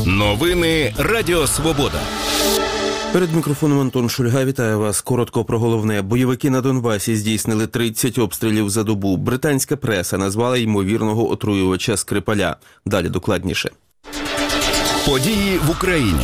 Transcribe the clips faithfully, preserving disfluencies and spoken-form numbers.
Новини Радіо Свобода. Перед мікрофоном Антон Шульга. Вітаю вас. Коротко про головне. Бойовики на Донбасі здійснили тридцять обстрілів за добу. Британська преса назвала ймовірного отруювача Скрипаля. Далі докладніше. Події в Україні.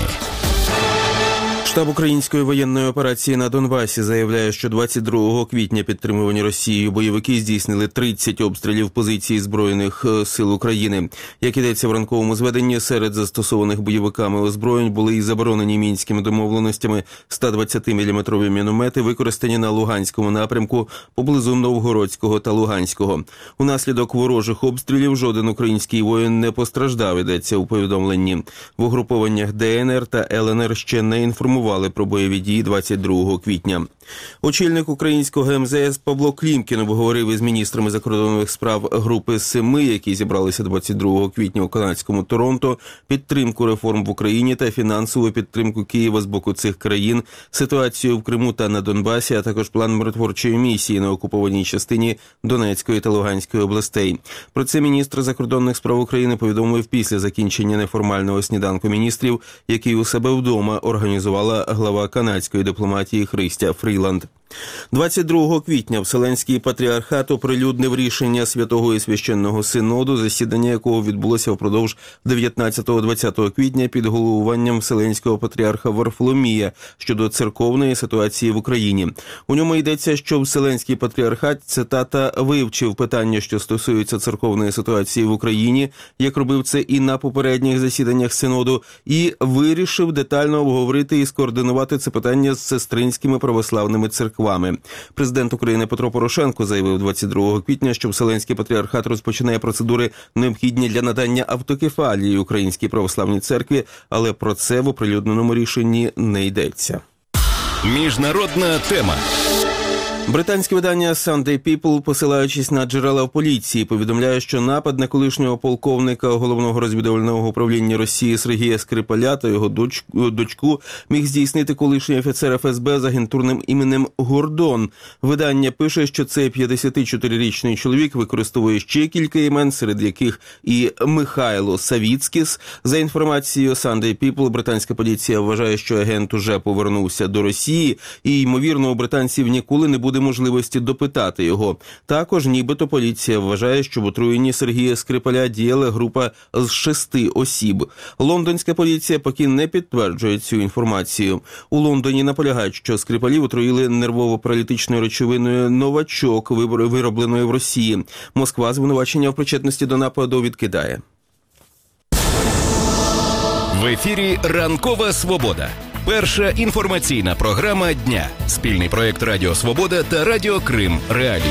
Штаб української воєнної операції на Донбасі заявляє, що двадцять другого квітня підтримувані Росією бойовики здійснили тридцять обстрілів позицій Збройних сил України. Як ідеться в ранковому зведенні, серед застосованих бойовиками озброєнь були і заборонені мінськими домовленостями сто двадцятиміліметрові міномети, використані на Луганському напрямку поблизу Новгородського та Луганського. Унаслідок ворожих обстрілів жоден український воїн не постраждав, йдеться у повідомленні. В угрупованнях Де Ен Ер та Ел Ен Ер ще не інформували про бойові дії двадцять другого квітня. Очільник українського ем зе ес Павло Клімкін обговорив із міністрами закордонних справ Групи Семи, які зібралися двадцять другого квітня у канадському Торонто, підтримку реформ в Україні та фінансову підтримку Києва з боку цих країн, ситуацію в Криму та на Донбасі, а також план миротворчої місії на окупованій частині Донецької та Луганської областей. Про це міністр закордонних справ України повідомив після закінчення неформального сніданку міністрів, який у себе вдома організувала глава канадської дипломатії Христя Фріланд. двадцять другого квітня Вселенський патріархат оприлюднив рішення Святого і Священного Синоду, засідання якого відбулося впродовж дев'ятнадцятого-двадцятого квітня під головуванням Вселенського патріарха Варфоломія щодо церковної ситуації в Україні. У ньому йдеться, що Вселенський патріархат, цитата, вивчив питання, що стосуються церковної ситуації в Україні, як робив це і на попередніх засіданнях Синоду, і вирішив детально обговорити і скоординувати це питання з сестринськими православними церквами. Президент України Петро Порошенко заявив двадцять другого квітня, що Вселенський патріархат розпочинає процедури, необхідні для надання автокефалії Українській православній церкві, але про це в оприлюдненому рішенні не йдеться. Міжнародна тема. Британське видання Sunday People, посилаючись на джерела в поліції, повідомляє, що напад на колишнього полковника Головного розвідувального управління Росії Сергія Скрипаля та його дочку, дочку міг здійснити колишній офіцер еф ес бе з агентурним іменем Гордон. Видання пише, що цей п'ятдесятичотирирічний чоловік використовує ще кілька імен, серед яких і Михайло Савіцькіс. За інформацією Sunday People, британська поліція вважає, що агент уже повернувся до Росії і, ймовірно, у британців ніколи не буде можливості допитати його. Також нібито поліція вважає, що в отруєнні Сергія Скрипаля діяла група з шести осіб. Лондонська поліція поки не підтверджує цю інформацію. У Лондоні наполягають, що Скрипалів отруїли нервово-паралітичною речовиною «Новачок», виробленою в Росії. Москва звинувачення в причетності до нападу відкидає. В ефірі «Ранкова Свобода». Перша інформаційна програма дня. Спільний проєкт Радіо Свобода та Радіо Крим Реалії.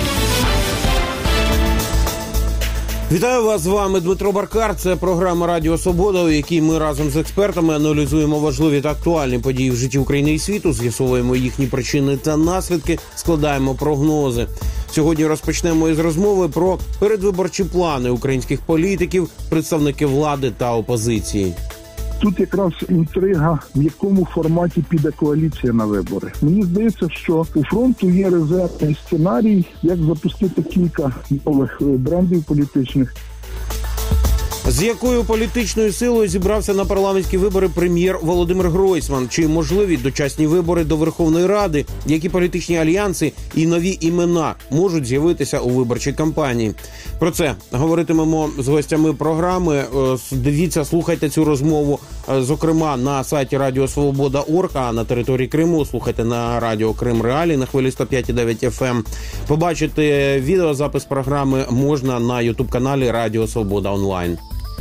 Вітаю вас, з вами Дмитро Баркар. Це програма Радіо Свобода, у якій ми разом з експертами аналізуємо важливі та актуальні події в житті України і світу, з'ясовуємо їхні причини та наслідки, складаємо прогнози. Сьогодні розпочнемо із розмови про передвиборчі плани українських політиків, представників влади та опозиції. Тут якраз інтрига, в якому форматі піде коаліція на вибори. Мені здається, що у фронту є резервний сценарій, як запустити кілька нових брендів політичних. З якою політичною силою зібрався на парламентські вибори прем'єр Володимир Гройсман? Чи можливі дочасні вибори до Верховної Ради? Які політичні альянси і нові імена можуть з'явитися у виборчій кампанії? Про це говоритимемо з гостями програми. Дивіться, слухайте цю розмову, зокрема, на сайті Радіо Свобода точка орг, а на території Криму слухайте на Радіо Крим Реалії на хвилі сто п'ять і дев'ять еф ем. Побачити відеозапис програми можна на ютуб-каналі Радіо Свобода онлайн.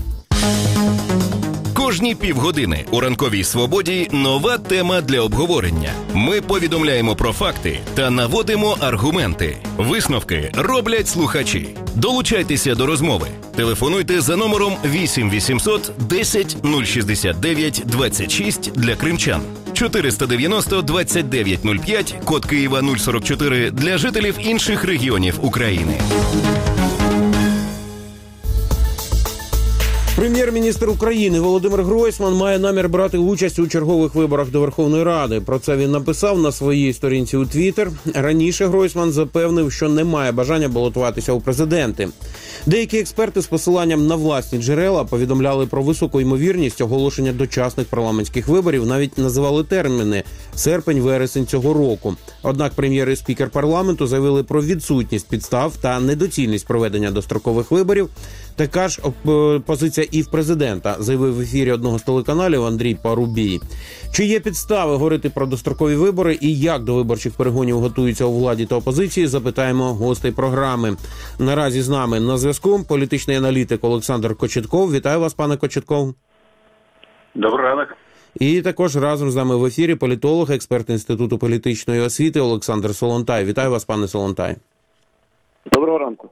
Кожні півгодини у «Ранковій Свободі» нова тема для обговорення. Ми повідомляємо про факти та наводимо аргументи. Висновки роблять слухачі. Долучайтеся до розмови. Телефонуйте за номером вісім вісімсот десять нуль шістдесят дев'ять двадцять шість для кримчан. чотириста дев'яносто двадцять дев'ять нуль п'ять, код Києва нуль сорок чотири для жителів інших регіонів України. Прем'єр-міністр України Володимир Гройсман має намір брати участь у чергових виборах до Верховної Ради. Про це він написав на своїй сторінці у Твіттер. Раніше Гройсман запевнив, що не має бажання балотуватися у президенти. Деякі експерти з посиланням на власні джерела повідомляли про високу ймовірність оголошення дочасних парламентських виборів, навіть називали терміни – серпень-вересень цього року. Однак прем'єр і спікер парламенту заявили про відсутність підстав та недоцільність проведення дострокових виборів. Така ж позиція і в президента, заявив в ефірі одного з телеканалів Андрій Парубій. Чи є підстави говорити про дострокові вибори і як до виборчих перегонів готуються у владі та опозиції, запитаємо гостей програми. Наразі з нами на зв'язку політичний аналітик Олександр Кочетков. Вітаю вас, пане Кочетков. Добрий ранок. І також разом з нами в ефірі політолог, експерт Інституту політичної освіти Олександр Солонтай. Вітаю вас, пане Солонтай. Доброго ранку.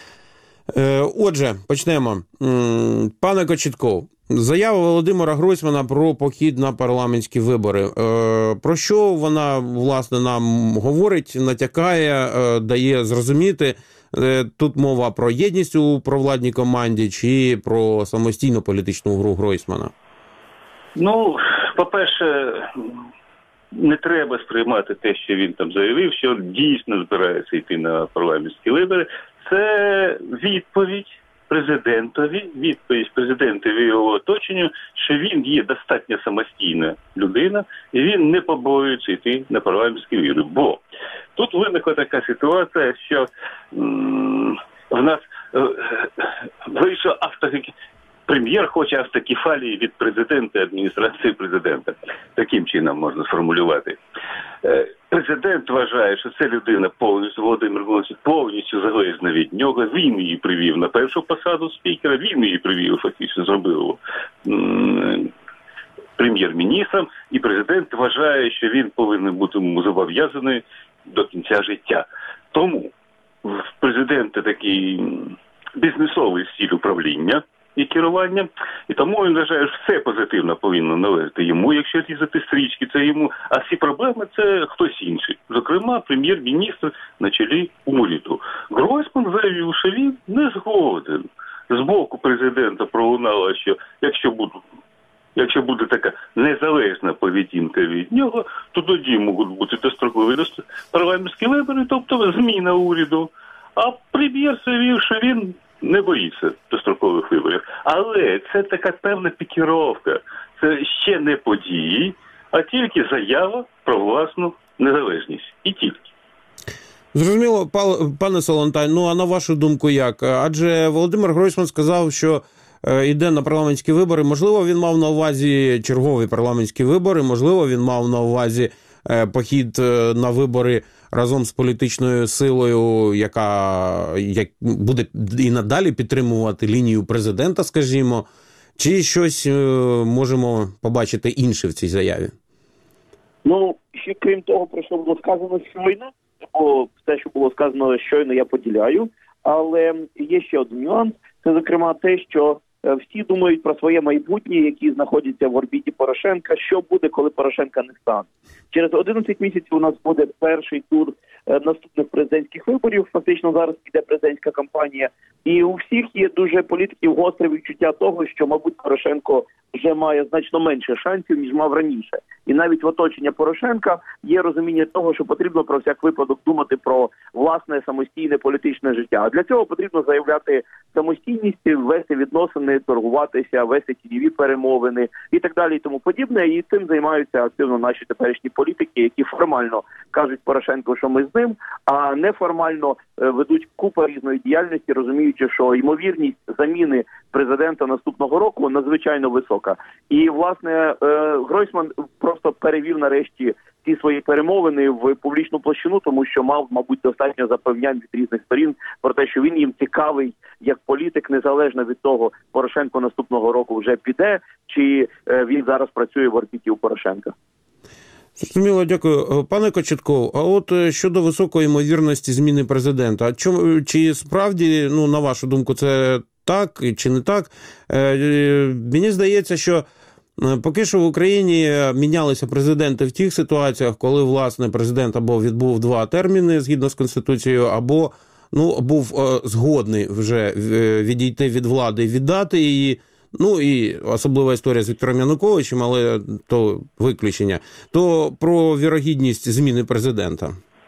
Отже, почнемо. Пане Кочетков, заява Володимира Гройсмана про похід на парламентські вибори. Про що вона, власне, нам говорить, натякає, дає зрозуміти? Тут мова про єдність у провладній команді чи про самостійну політичну гру Гройсмана? Ну, по-перше, не треба сприймати те, що він там заявив, що дійсно збирається йти на парламентські вибори. Це відповідь президентові, відповідь президентові і його оточенню, що він є достатньо самостійна людина, і він не побоюється йти на парламентські вибори. Бо тут виникла така ситуація, що м- в нас е- вийшов автокефалія. Прем'єр хоче автокефалії від президента і адміністрації президента. Таким чином можна сформулювати. Президент вважає, що ця людина повністю, Володимир Володимирович, повністю залежна від нього. Він її привів на першу посаду спікера, він її привів, фактично зробив його прем'єр-міністром. І президент вважає, що він повинен бути зобов'язаний до кінця життя. Тому в президента такий бізнесовий стиль управління і керування, і тому він вважає, що все позитивно повинно належати йому, якщо різати стрічки, це йому, а всі проблеми це хтось інший. Зокрема, прем'єр-міністр на чолі уряду. Гройсман заявив, що він не згоден. З боку президента пролунало, що якщо буде, якщо буде така незалежна поведінка від нього, то тоді можуть бути дострокові парламентські вибори, тобто зміна уряду. А прем'єр заявив, що він не боїться дострокових виборів. Але це така певна пікіровка. Це ще не події, а тільки заява про власну незалежність. І тільки. Зрозуміло, пане Солонтай, ну а на вашу думку як? Адже Володимир Гройсман сказав, що йде на парламентські вибори. Можливо, він мав на увазі чергові парламентські вибори, можливо, він мав на увазі похід на вибори разом з політичною силою, яка як, буде і надалі підтримувати лінію президента, скажімо, чи щось е, можемо побачити інше в цій заяві? Ну, ще крім того, про що було сказано щойно, бо все, що було сказано щойно, я поділяю, але є ще один нюанс, це, зокрема, те, що всі думають про своє майбутнє, які знаходяться в орбіті Порошенка, що буде, коли Порошенка не стане. Через одинадцять місяців у нас буде перший тур наступних президентських виборів, фактично зараз піде президентська кампанія, і у всіх є дуже політиків гостре відчуття того, що, мабуть, Порошенко вже має значно менше шансів, ніж мав раніше. І навіть в оточенні Порошенка є розуміння того, що потрібно про всяк випадок думати про власне самостійне політичне життя. А для цього потрібно заявляти самостійність, вести відносини, торгуватися, вести тіньові перемовини і так далі і тому подібне. І цим займаються активно наші теперішні політики, які формально кажуть Порошенку, що ми з ним, а неформально ведуть купу різної діяльності, розуміючи, що ймовірність заміни президента наступного року надзвичайно висока. І, власне, Гройсман просто перевів нарешті ці свої перемовини в публічну площину, тому що мав, мабуть, достатньо запевнянь від різних сторін про те, що він їм цікавий як політик, незалежно від того, Порошенко наступного року вже піде, чи він зараз працює в орбіті у Порошенка. Зрозуміло, дякую. Пане Кочетков, а от щодо високої ймовірності зміни президента, а чому, чи справді, ну, на вашу думку, це так чи не так? Мені здається, що поки що в Україні мінялися президенти в тих ситуаціях, коли, власне, президент або відбув два терміни згідно з Конституцією, або ну, був згодний вже відійти від влади і віддати її. ну і особлива історія з Віктором Януковичем, але то виключення, то про вірогідність зміни президента.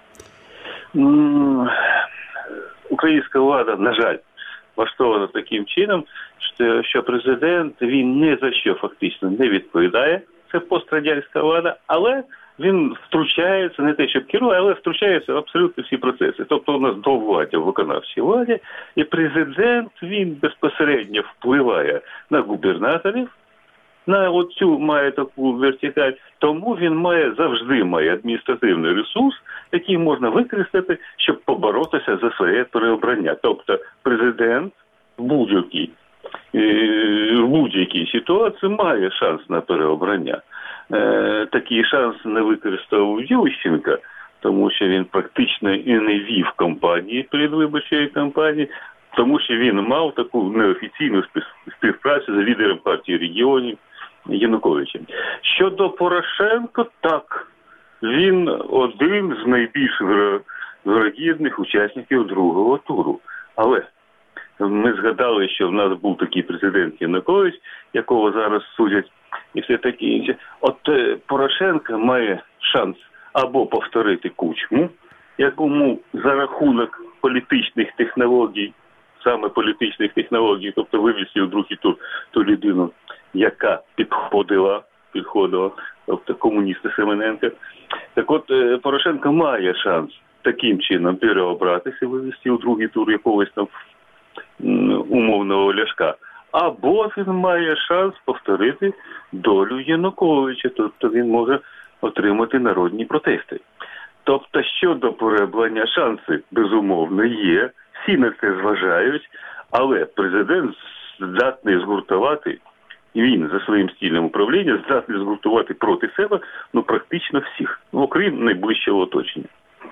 Українська влада, на жаль, влаштована таким чином, що, що президент, він ні за що фактично не відповідає. Це пострадянська влада, але він втручається, не те, щоб керує, але втручається в абсолютно всі процеси. Тобто у нас довладдя в виконавчій владі, і президент, він безпосередньо впливає на губернаторів, на оцю має таку вертикаль, тому він має, завжди має адміністративний ресурс, який можна використати, щоб поборотися за своє переобрання. Тобто президент в будь-якій, в будь-якій ситуації має шанс на переобрання. Такий шанс не використовував Ющенко, тому що він практично і не вів кампанії, передвиборчої кампанії, тому що він мав таку неофіційну співпрацю з лідером партії регіонів Януковичем. Щодо Порошенка, так, він один з найбільш вірогідних учасників другого туру. Але ми згадали, що в нас був такий президент Янукович, якого зараз судять, і все таке інше. От Порошенко має шанс або повторити Кучму, якому за рахунок політичних технологій, саме політичних технологій, тобто вивести у другий тур ту людину, яка підходила, підходила, тобто комуніста Семененка. Так от Порошенко має шанс таким чином переобратися, вивести у другий тур якогось там умовного Ляшка. Або він має шанс повторити долю Януковича, тобто він може отримати народні протести. Тобто щодо переобрання шанси, безумовно, є, всі на це зважають, але президент здатний згуртувати, і він за своїм стилем управління здатний згуртувати проти себе, ну, практично всіх, окрім найближчого оточення.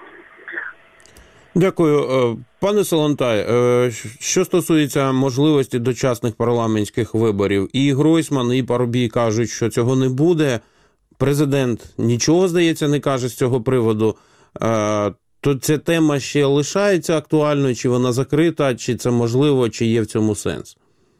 Дякую. Пане Солонтай, що стосується можливості дочасних парламентських виборів, і Гройсман, і Парубій кажуть, що цього не буде, президент нічого, здається, не каже з цього приводу, то ця тема ще лишається актуальною, чи вона закрита, чи це можливо, чи є в цьому сенс?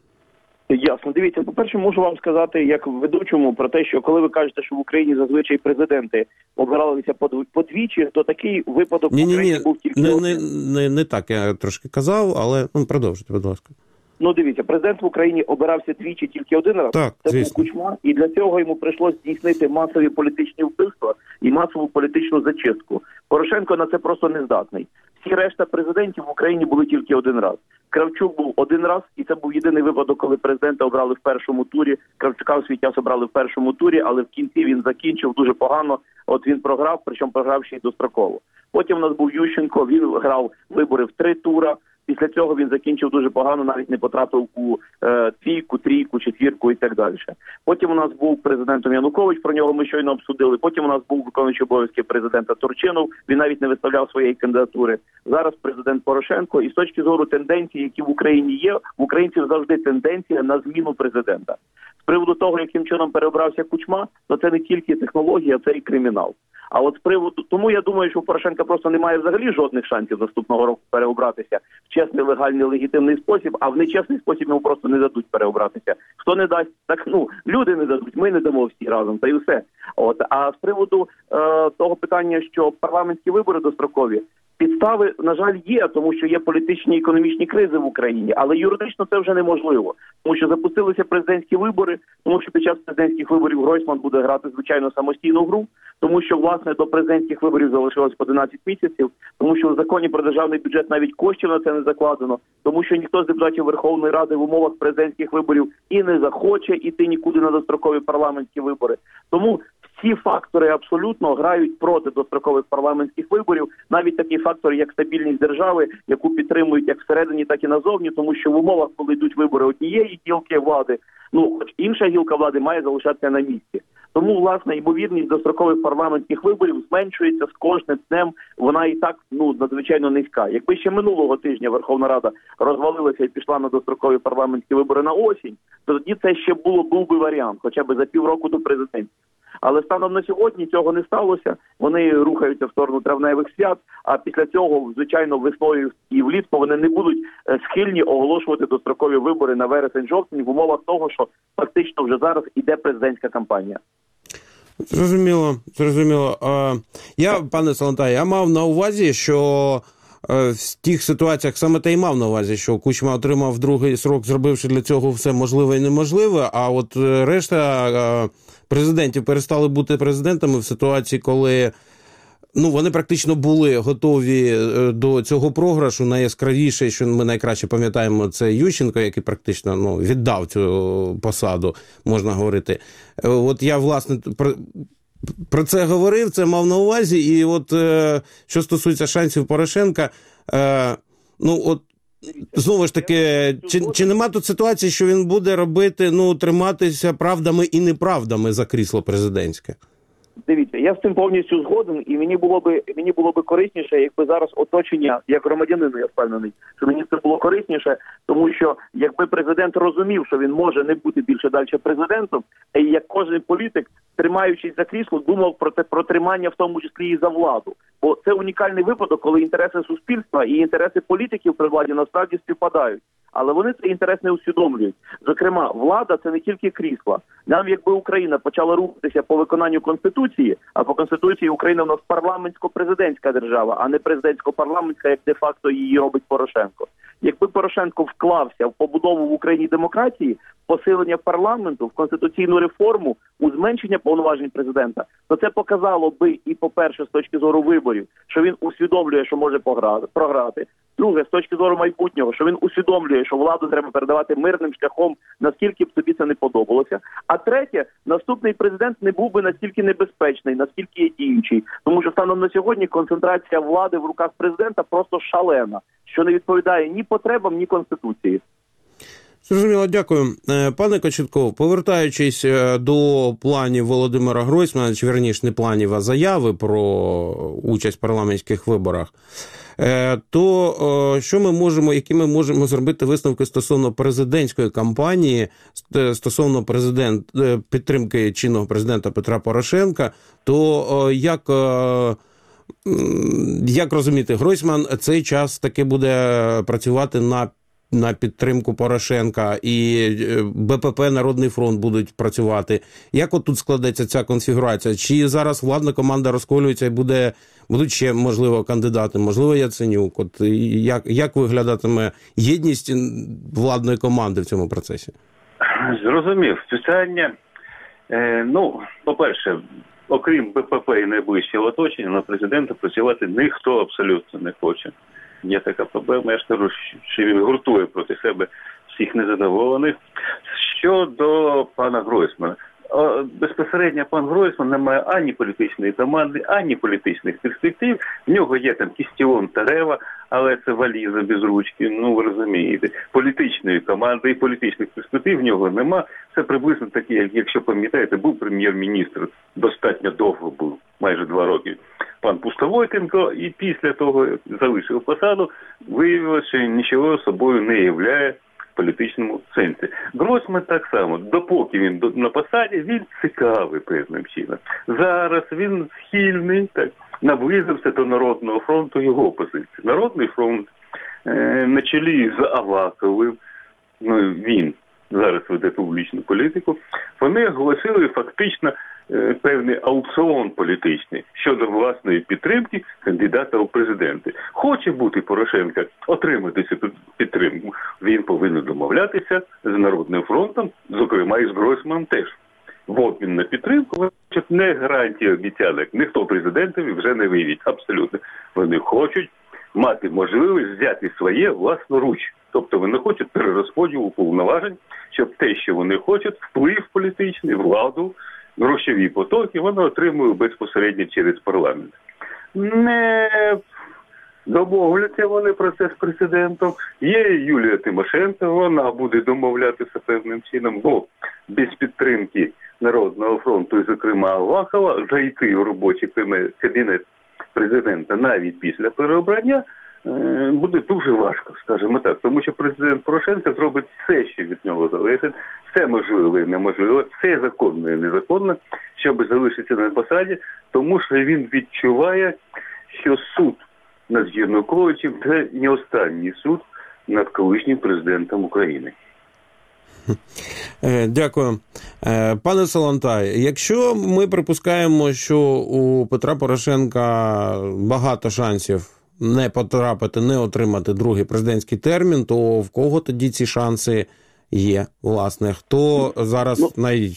Ясно. Дивіться, по-перше, можу вам сказати, як ведучому, про те, що коли ви кажете, що в Україні зазвичай президенти обиралися подвічі, то такий випадок ні, в Україні ні, ні. був тільки не, один. Не, не, не так, я трошки казав, але ну, продовжуйте, будь ласка. Ну, дивіться, президент в Україні обирався двічі тільки один раз. Так, це звісно. був Кучма, і для цього йому прийшлося здійснити масові політичні вбивства і масову політичну зачистку. Порошенко на це просто не здатний. Всі решта президентів в Україні були тільки один раз. Кравчук був один раз, і це був єдиний випадок, коли президента обрали в першому турі. Кравчука в свій час обрали в першому турі, але в кінці він закінчив дуже погано. От він програв, причому програв ще й достроково. Потім у нас був Ющенко, він грав вибори в три тура. Після цього він закінчив дуже погано, навіть не потрапив у е, трійку, трійку, четвірку і так далі. Потім у нас був президентом Янукович, про нього ми щойно обсудили. Потім у нас був виконуючий обов'язки президента Турчинов, він навіть не виставляв своєї кандидатури. Зараз президент Порошенко. І з точки зору тенденцій, які в Україні є, в українців завжди тенденція на зміну президента. З приводу того, яким чином переобрався Кучма, то це не тільки технологія, це і кримінал. А от з приводу, тому я думаю, що у Порошенка просто немає взагалі жодних шансів наступного року переобратися в чесний, легальний, легітимний спосіб, а в нечесний спосіб йому просто не дадуть переобратися. Хто не дасть, так, ну, люди не дадуть, ми не дамо всі разом, та й все. От, а з приводу е, того питання, що парламентські вибори дострокові, підстави, на жаль, є, тому що є політичні і економічні кризи в Україні, але юридично це вже неможливо, тому що запустилися президентські вибори, тому що під час президентських виборів Гройсман буде грати, звичайно, самостійну гру, тому що, власне, до президентських виборів залишилось одинадцять місяців, тому що в законі про державний бюджет навіть коштів на це не закладено, тому що ніхто з депутатів Верховної Ради в умовах президентських виборів і не захоче іти нікуди на дострокові парламентські вибори. Тому ці фактори абсолютно грають проти дострокових парламентських виборів, навіть такий фактор, як стабільність держави, яку підтримують як всередині, так і назовні, тому що в умовах, коли йдуть вибори однієї гілки влади, ну, хоч інша гілка влади має залишатися на місці. Тому, власне, ймовірність дострокових парламентських виборів зменшується з кожним днем, вона і так, ну, надзвичайно низька. Якби ще минулого тижня Верховна Рада розвалилася і пішла на дострокові парламентські вибори на осінь, то тоді це ще було, був би варіант, хоча б за півроку до президентів. Але станом на сьогодні цього не сталося. Вони рухаються в сторону травневих свят, а після цього, звичайно, весною і влітку вони не будуть схильні оголошувати дострокові вибори на вересень-жовтень в умовах того, що фактично вже зараз іде президентська кампанія. Зрозуміло, зрозуміло. Я, пане Салантаєв, я мав на увазі, що в тих ситуаціях саме те й мав на увазі, що Кучма отримав другий срок, зробивши для цього все можливе і неможливе, а от решта президентів перестали бути президентами в ситуації, коли ну, вони практично були готові до цього програшу. Найяскравіше, що ми найкраще пам'ятаємо, це Ющенко, який практично ну, віддав цю посаду, можна говорити. От я, власне, про, про це говорив, це мав на увазі. І от е, що стосується шансів Порошенка, е, ну, от знову ж таки, чи, чи нема тут ситуації, що він буде робити, ну, триматися правдами і неправдами за крісло президентське? Дивіться, я з цим повністю згоден, і мені було би мені було би корисніше, якби зараз оточення, як громадянину, я впевнений, що мені це було корисніше, тому що якби президент розумів, що він може не бути більше далі президентом, і як кожен політик, тримаючись за крісло, думав про те, про тримання в тому числі і за владу. Бо це унікальний випадок, коли інтереси суспільства і інтереси політиків при владі насправді співпадають. Але вони цей інтерес не усвідомлюють. Зокрема, влада – це не тільки крісла. Нам, якби Україна почала рухатися по виконанню Конституції, а по Конституції Україна в нас парламентсько-президентська держава, а не президентсько-парламентська, як де-факто її робить Порошенко. Якби Порошенко вклався в побудову в Україні демократії, посилення парламенту, в конституційну реформу, у зменшення повноважень президента, то це показало би і, по-перше, з точки зору виборів, що він усвідомлює, що може програти. Друге, з точки зору майбутнього, що він усвідомлює, що владу треба передавати мирним шляхом, наскільки б тобі це не подобалося. А третє, наступний президент не був би настільки небезпечний, наскільки є діючий. Тому що станом на сьогодні концентрація влади в руках президента просто шалена, що не відповідає ні потребам, ні Конституції. Зрозуміло, дякую. Пане Кочетков, повертаючись до планів Володимира Гройсмана, чи вірніше не планів, а заяви про участь в парламентських виборах, то що ми можемо, які ми можемо зробити висновки стосовно президентської кампанії, стосовно президент, підтримки чинного президента Петра Порошенка, то як, як розуміти, Гройсман цей час таки буде працювати на на підтримку Порошенка, і БПП, Народний фронт будуть працювати. Як от тут складеться ця конфігурація? Чи зараз владна команда розколюється і буде, будуть ще, можливо, кандидати, можливо, Яценюк? От як, як виглядатиме єдність владної команди в цьому процесі? Зрозумів. Питання, е, ну, по-перше, окрім БПП і найближчого оточення, на президента працювати ніхто абсолютно не хоче. Є така проблема, я ж кажу, що він гуртує проти себе всіх незадоволених. Щодо пана Гройсмана. Безпосередньо пан Гройсман не має ані політичної команди, ані політичних перспектив. В нього є там Кістіон та Рева, але це валіза без ручки, ну ви розумієте. Політичної команди і політичних перспектив в нього нема. Це приблизно такі, як, якщо пам'ятаєте, був прем'єр-міністр, достатньо довго був, майже два роки, пан Пустовойтенко, і після того, як залишив посаду, виявилося, що нічого собою не являє в політичному сенсі. Гройсман так само, допоки він на посаді, він цікавий певним чином. Зараз він схильний, так, наблизився до Народного фронту його позиції. Народний фронт е, на чолі з Аваковим, ну він зараз веде публічну політику, вони оголосили фактично е, певний аукціон політичний щодо власної підтримки кандидата у президенти. Хоче бути Порошенко, отримати цю підтримку, він повинен домовлятися з Народним фронтом, зокрема і з Гройсманом теж. В обмін на підтримку, не гарантії обіцянок, ніхто президентові вже не виявить, абсолютно. Вони хочуть мати можливість взяти своє власноруч. Тобто вони хочуть перерозподілу повноважень, щоб те, що вони хочуть, вплив політичний, владу, грошові потоки, вони отримують безпосередньо через парламент. Не домовляться вони про це з президентом. Є Юлія Тимошенко, вона буде домовлятися певним чином, бо без підтримки Народного фронту, і, зокрема, Авакова, зайти в робочий кабінет президента навіть після переобрання е, буде дуже важко, скажімо так. Тому що президент Порошенко зробить все, що від нього залежить, все можливе і неможливе, все законне і незаконне, щоб залишитися на посаді, тому що він відчуває, що суд над Януковичем – це не останній суд над колишнім президентом України. Дякую. Пане Солонтай, якщо ми припускаємо, що у Петра Порошенка багато шансів не потрапити, не отримати другий президентський термін, то в кого тоді ці шанси є, власне? Хто зараз най,